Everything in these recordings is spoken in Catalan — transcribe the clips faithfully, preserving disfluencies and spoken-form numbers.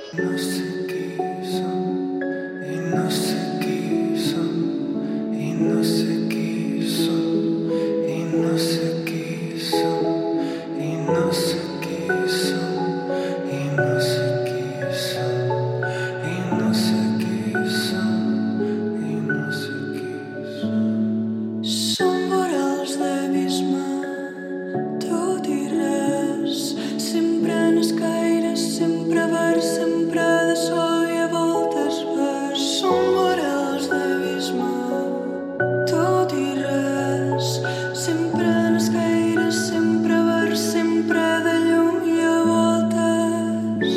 No sé qui som i no sé qui som i no sé qui som i no sé qui som i no sé qui som i no sé qui som i no sé qui som i no sé qui som. Som vorals d'abisme, tot i res, sempre en escaires, sempre vers, sempre de sol i a voltes vers. Som vorals d'abisme, tot i res, sempre en escaires, sempre vers, sempre de llum i a voltes.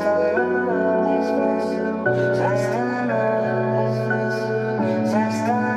Just